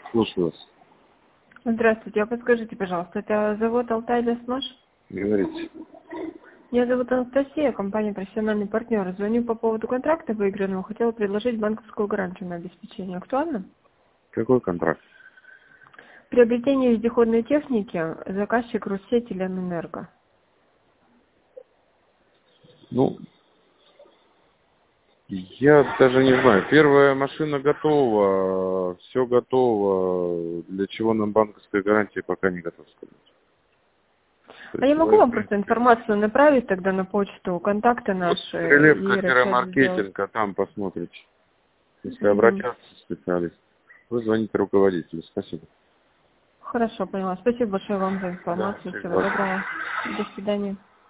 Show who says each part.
Speaker 1: Слушаю вас.
Speaker 2: Здравствуйте, а подскажите, пожалуйста, это завод «Алтай-Лесмаш»?
Speaker 1: Говорите.
Speaker 2: Меня зовут Анастасия, компания «Профессиональный партнер». Звоню по поводу контракта выигранного. Хотела предложить банковскую гарантию на обеспечение. Актуально?
Speaker 1: Какой контракт?
Speaker 2: Приобретение вездеходной техники, заказчик Руссеть Ленэнерго.
Speaker 1: Ну, я даже не знаю. Первая машина готова, все готово. Для чего нам банковская гарантия, пока не готов сказать. То
Speaker 2: А я
Speaker 1: есть
Speaker 2: могу
Speaker 1: вы, в
Speaker 2: вам просто
Speaker 1: принципе,
Speaker 2: информацию направить тогда на почту, контакты
Speaker 1: вот
Speaker 2: наши и расчет сделать?
Speaker 1: Стрелевка-маркетинг, а там посмотрите. Если
Speaker 2: Мгм.
Speaker 1: обратятся специалист, вы звоните руководителю. Спасибо.
Speaker 2: Хорошо, поняла. Спасибо большое вам за
Speaker 1: Да,
Speaker 2: информацию.
Speaker 1: всего
Speaker 2: Всего
Speaker 1: доброго.
Speaker 2: доброго. До свидания.